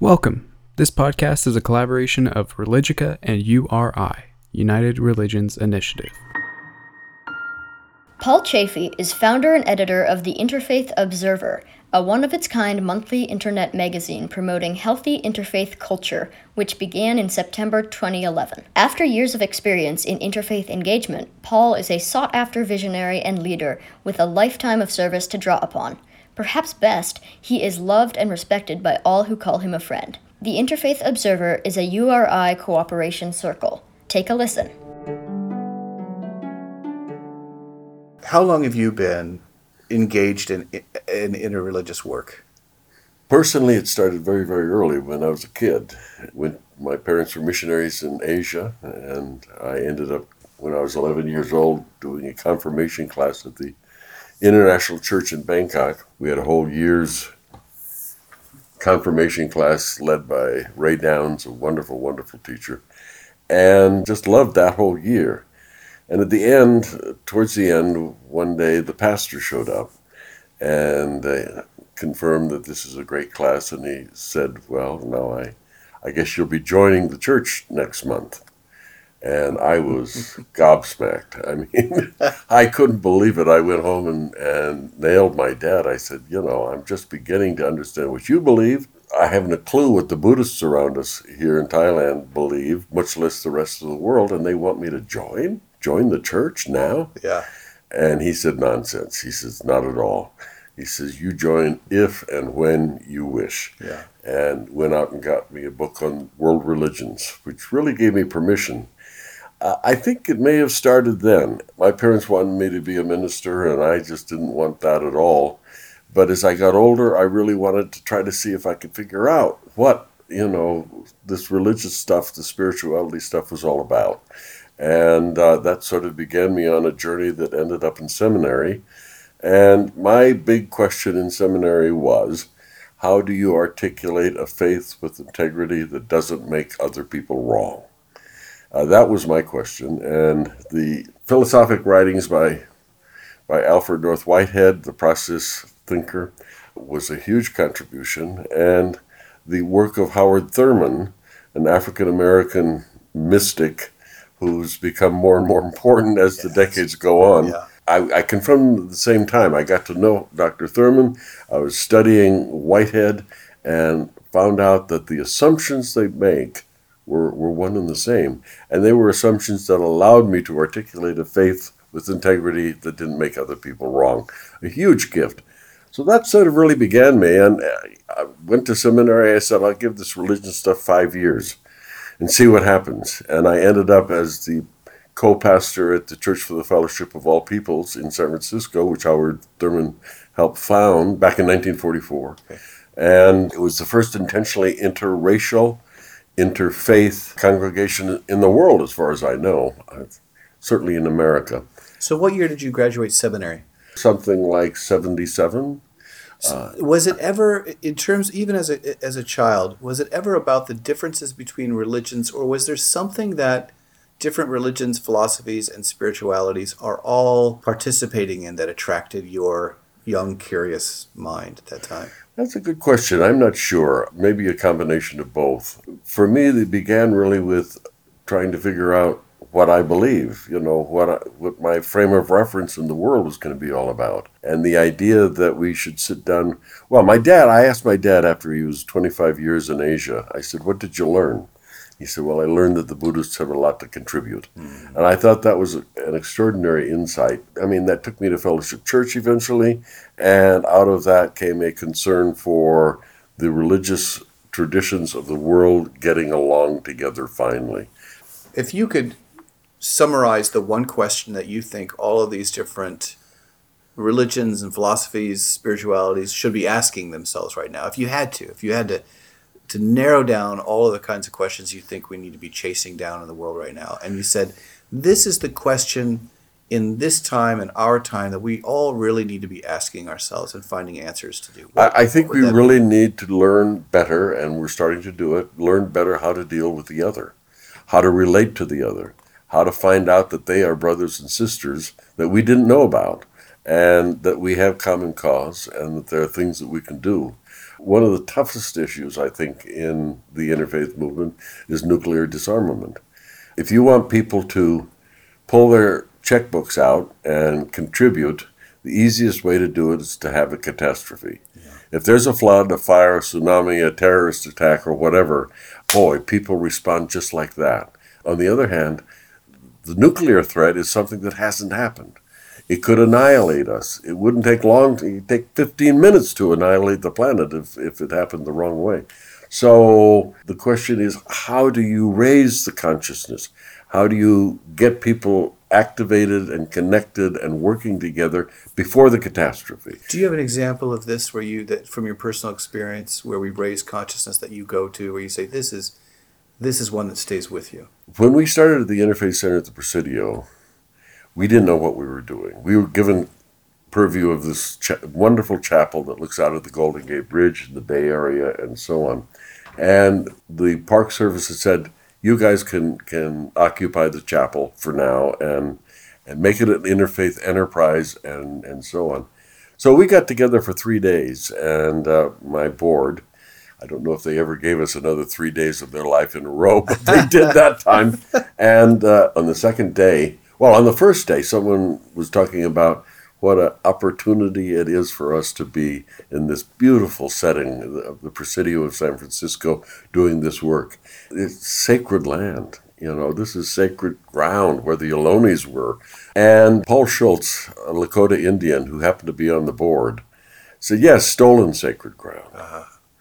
Welcome. This podcast is a collaboration of Religica and URI, United Religions Initiative. Paul Chaffee is founder and editor of the Interfaith Observer, a one-of-its-kind monthly internet magazine promoting healthy interfaith culture, which began in September 2011. After years of experience in interfaith engagement, Paul is a sought-after visionary and leader with a lifetime of service to draw upon. Perhaps best, he is loved and respected by all who call him a friend. The Interfaith Observer is a URI cooperation circle. Take a listen. How long have you been engaged in interreligious work? Personally, it started very, very early when I was a kid. When my parents were missionaries in Asia, and I ended up, when I was 11 years old, doing a confirmation class at the International Church in Bangkok. We had a whole year's confirmation class led by Ray Downs, a wonderful, wonderful teacher, and just loved that whole year. And at the end, towards the end, one day the pastor showed up and confirmed that this is a great class, and he said, well, now I guess you'll be joining the church next month. And I was gobsmacked. I mean, I couldn't believe it. I went home and nailed my dad. I said, I'm just beginning to understand what you believe. I haven't a clue what the Buddhists around us here in Thailand believe, much less the rest of the world, and they want me to join the church now? Yeah. And he said, nonsense. He says, not at all. He says, you join if and when you wish. Yeah. And went out and got me a book on world religions, which really gave me permission. I think it may have started then. My parents wanted me to be a minister, and I just didn't want that at all. But as I got older, I really wanted to try to see if I could figure out what, this religious stuff, the spirituality stuff was all about. And that sort of began me on a journey that ended up in seminary. And my big question in seminary was, how do you articulate a faith with integrity that doesn't make other people wrong? That was my question. And the philosophic writings by Alfred North Whitehead, the process thinker, was a huge contribution. And the work of Howard Thurman, an African-American mystic who's become more and more important as the decades go on. Yeah. I confirmed at the same time. I got to know Dr. Thurman. I was studying Whitehead and found out that the assumptions they make were one and the same. And they were assumptions that allowed me to articulate a faith with integrity that didn't make other people wrong. A huge gift. So that sort of really began me. And I went to seminary. I said, I'll give this religion stuff 5 years and see what happens. And I ended up as the co-pastor at the Church for the Fellowship of All Peoples in San Francisco, which Howard Thurman helped found back in 1944. Okay. And it was the first intentionally interracial, interfaith congregation in the world, as far as I know, certainly in America. So what year did you graduate seminary? Something like 77. Was it ever, in terms, even as a child, was it ever about the differences between religions, or was there something that different religions, philosophies, and spiritualities are all participating in that attracted your young, curious mind at that time? That's a good question. I'm not sure. Maybe a combination of both. For me, it began really with trying to figure out what I believe, what my frame of reference in the world was going to be all about. And the idea that we should sit down. Well, I asked my dad after he was 25 years in Asia, I said, what did you learn? He said, well, I learned that the Buddhists have a lot to contribute. Mm-hmm. And I thought that was an extraordinary insight. I mean, that took me to Fellowship Church eventually, and out of that came a concern for the religious traditions of the world getting along together finally. If you could summarize the one question that you think all of these different religions and philosophies, spiritualities should be asking themselves right now, if you had to narrow down all of the kinds of questions you think we need to be chasing down in the world right now, and you said, this is the question in this time and our time that we all really need to be asking ourselves and finding answers to do. I think we really need to learn better, and we're starting to do it, learn better how to deal with the other, how to relate to the other, how to find out that they are brothers and sisters that we didn't know about, and that we have common cause, and that there are things that we can do. One of the toughest issues, I think, in the interfaith movement is nuclear disarmament. If you want people to pull their checkbooks out and contribute, the easiest way to do it is to have a catastrophe. Yeah. If there's a flood, a fire, a tsunami, a terrorist attack, or whatever, boy, people respond just like that. On the other hand, the nuclear threat is something that hasn't happened. It could annihilate us. It wouldn't take long. It would take 15 minutes to annihilate the planet if it happened the wrong way. So the question is, how do you raise the consciousness? How do you get people activated and connected and working together before the catastrophe? Do you have an example of this that from your personal experience, where we raise consciousness that you go to, where you say, this is one that stays with you? When we started at the Interfaith Center at the Presidio, we didn't know what we were doing. We were given purview of this wonderful chapel that looks out at the Golden Gate Bridge in the Bay Area and so on. And the Park Service had said, you guys can occupy the chapel for now and make it an interfaith enterprise and so on. So we got together for 3 days, and my board, I don't know if they ever gave us another 3 days of their life in a row, but they did that time. And on the second day, on the first day, someone was talking about what an opportunity it is for us to be in this beautiful setting of the Presidio of San Francisco doing this work. It's sacred land. This is sacred ground where the Ohlonys were. And Paul Schultz, a Lakota Indian who happened to be on the board, said, yes, stolen sacred ground. Uh-huh.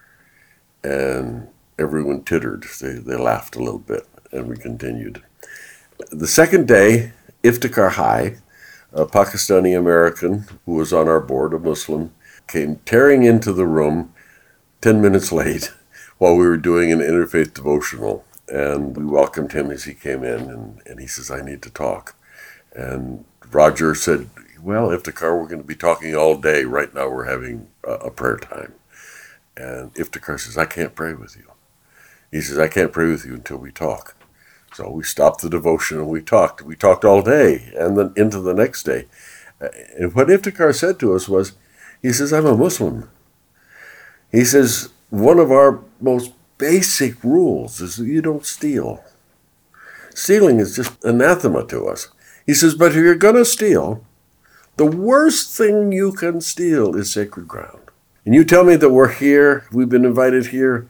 And everyone tittered. They laughed a little bit, and we continued. The second day, Iftikhar High, a Pakistani American who was on our board, a Muslim, came tearing into the room 10 minutes late while we were doing an interfaith devotional. And we welcomed him as he came in, and he says, I need to talk. And Roger said, well, Iftikhar, we're going to be talking all day. Right now we're having a prayer time. And Iftikhar says, I can't pray with you. He says, I can't pray with you until we talk. So we stopped the devotion and we talked. We talked all day and then into the next day. And what Iftikhar said to us was, he says, I'm a Muslim. He says, one of our most basic rules is that you don't steal. Stealing is just anathema to us. He says, but if you're going to steal, the worst thing you can steal is sacred ground. And you tell me that we're here, we've been invited here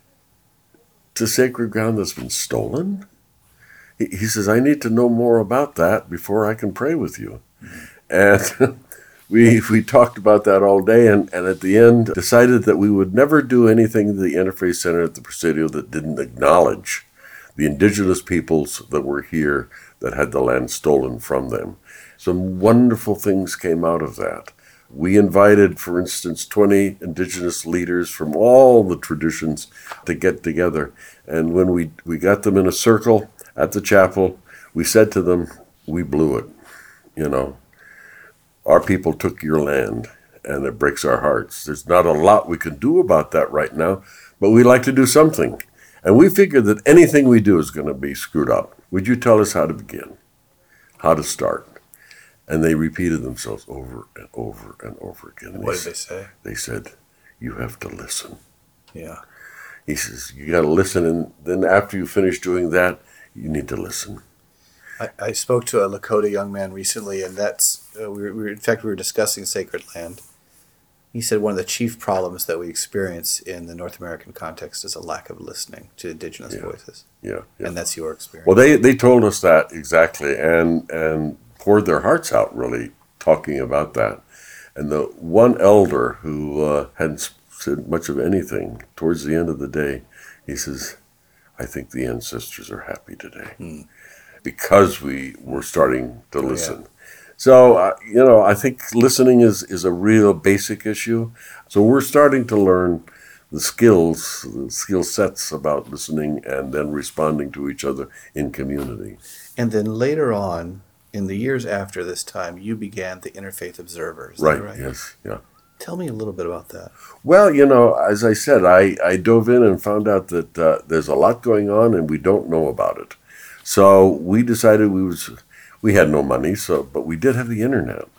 to sacred ground that's been stolen? He says, I need to know more about that before I can pray with you. Mm-hmm. And we talked about that all day, and at the end decided that we would never do anything at the Interfaith Center at the Presidio that didn't acknowledge the indigenous peoples that were here that had the land stolen from them. Some wonderful things came out of that. We invited, for instance, 20 indigenous leaders from all the traditions to get together. And when we got them in a circle at the chapel, we said to them, we blew it. Our people took your land, and it breaks our hearts. There's not a lot we can do about that right now, but we'd like to do something. And we figured that anything we do is going to be screwed up. Would you tell us how to begin? How to start? And they repeated themselves over and over and over again. What did they say? They said, you have to listen. Yeah. He says, you got to listen, and then after you finish doing that, you need to listen. I spoke to a Lakota young man recently, and that's we were discussing sacred land. He said one of the chief problems that we experience in the North American context is a lack of listening to indigenous voices. Yeah. And that's your experience. Well, they told us that exactly, and poured their hearts out really talking about that. And the one elder who hadn't said much of anything, towards the end of the day, he says, I think the ancestors are happy today because we were starting to listen. Yeah. So, I think listening is a real basic issue. So we're starting to learn the skill sets about listening and then responding to each other in community. And then later on, in the years after this time, you began the Interfaith Observer. Is right, that right? Yes, yeah. Tell me a little bit about that. Well, as I said, I dove in and found out that there's a lot going on and we don't know about it. So we decided we had no money, but we did have the internet.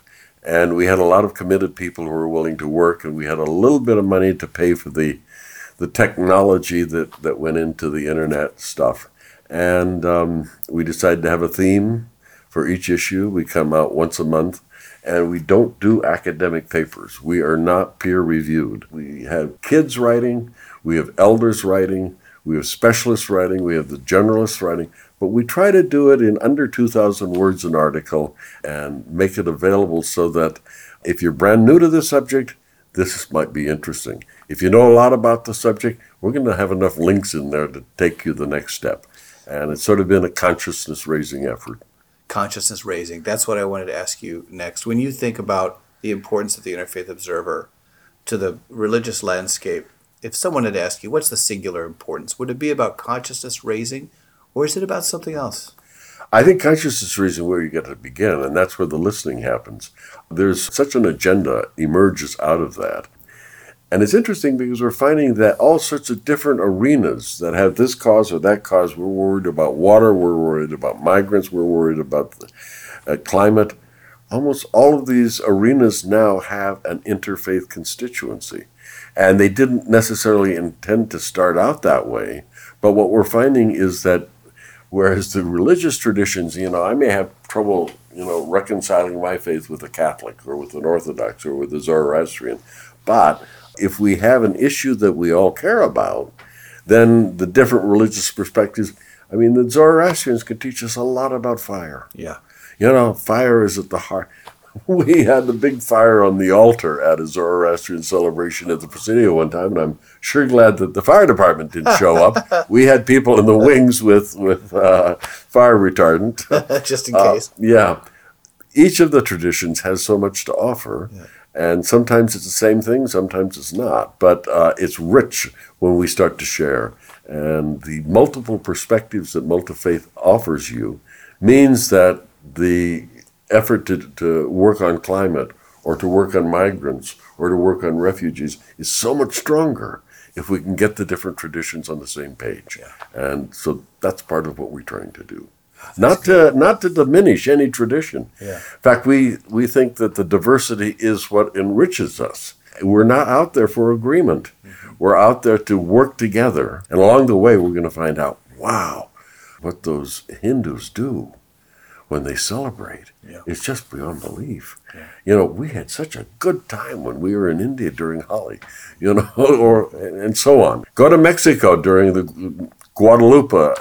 And we had a lot of committed people who were willing to work, and we had a little bit of money to pay for the technology that went into the internet stuff. And we decided to have a theme for each issue. We come out once a month, and we don't do academic papers. We are not peer-reviewed. We have kids writing, we have elders writing, we have specialists writing, we have the generalists writing, but we try to do it in under 2,000 words an article and make it available so that if you're brand new to the subject, this might be interesting. If you know a lot about the subject, we're going to have enough links in there to take you the next step. And it's sort of been a consciousness-raising effort. Consciousness raising. That's what I wanted to ask you next. When you think about the importance of the Interfaith Observer to the religious landscape, if someone had asked you, what's the singular importance? Would it be about consciousness raising, or is it about something else? I think consciousness raising where you get to begin, and that's where the listening happens. There's such an agenda emerges out of that. And it's interesting because we're finding that all sorts of different arenas that have this cause or that cause, we're worried about water, we're worried about migrants, we're worried about the climate. Almost all of these arenas now have an interfaith constituency. And they didn't necessarily intend to start out that way. But what we're finding is that whereas the religious traditions, I may have trouble, reconciling my faith with a Catholic or with an Orthodox or with a Zoroastrian. But if we have an issue that we all care about, then the different religious perspectives, the Zoroastrians could teach us a lot about fire. Yeah. Fire is at the heart. We had the big fire on the altar at a Zoroastrian celebration at the Presidio one time, and I'm sure glad that the fire department didn't show up. We had people in the wings with fire retardant. Just in case. Yeah. Each of the traditions has so much to offer, and sometimes it's the same thing, sometimes it's not. But it's rich when we start to share. And the multiple perspectives that multi-faith offers you means that the effort to work on climate or to work on migrants or to work on refugees is so much stronger if we can get the different traditions on the same page. Yeah. And so that's part of what we're trying to do. Not to diminish any tradition. Yeah. In fact, we think that the diversity is what enriches us. We're not out there for agreement. Mm-hmm. We're out there to work together. And along the way, we're going to find out, wow, what those Hindus do when they celebrate. Yeah. It's just beyond belief. Yeah. We had such a good time when we were in India during Holi, and so on. Go to Mexico during the Guadalupe,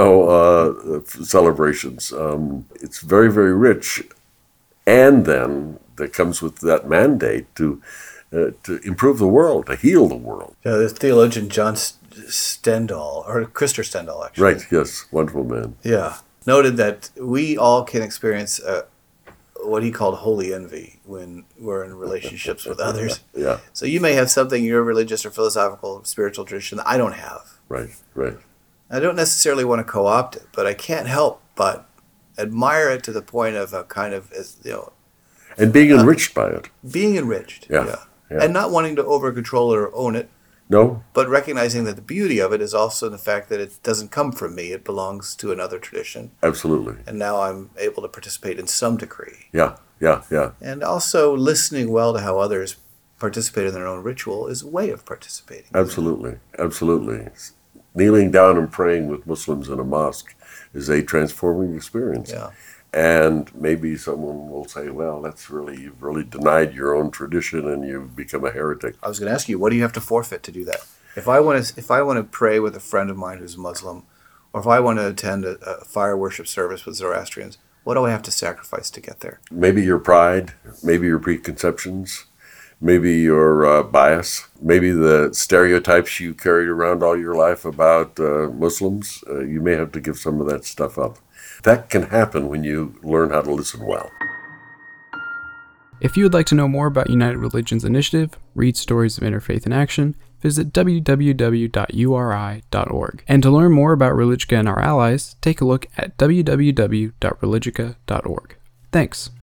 celebrations. It's very, very rich. And then that comes with that mandate to improve the world, to heal the world. Yeah, the theologian John Stendhal, or Krister Stendhal, actually. Right, yes, wonderful man. Yeah. Noted that we all can experience what he called holy envy when we're in relationships with others. Yeah. So you may have something in your religious or philosophical, spiritual tradition that I don't have. Right, right. I don't necessarily want to co-opt it, but I can't help but admire it to the point of a kind of, and being enriched by it. Being enriched. Yeah. And not wanting to over-control it or own it. No. But recognizing that the beauty of it is also the fact that it doesn't come from me. It belongs to another tradition. Absolutely. And now I'm able to participate in some degree. Yeah. And also listening well to how others participate in their own ritual is a way of participating. Absolutely. Kneeling down and praying with Muslims in a mosque is a transforming experience. Yeah. And maybe someone will say, well, you've really denied your own tradition and you've become a heretic. I was going to ask you, what do you have to forfeit to do that? If I want to pray with a friend of mine who's Muslim, or if I want to attend a fire worship service with Zoroastrians, what do I have to sacrifice to get there? Maybe your pride, maybe your preconceptions, maybe your bias, maybe the stereotypes you carried around all your life about Muslims. You may have to give some of that stuff up. That can happen when you learn how to listen well. If you would like to know more about United Religions Initiative, read stories of interfaith in action, visit www.uri.org. And to learn more about Religica and our allies, take a look at www.religica.org. Thanks.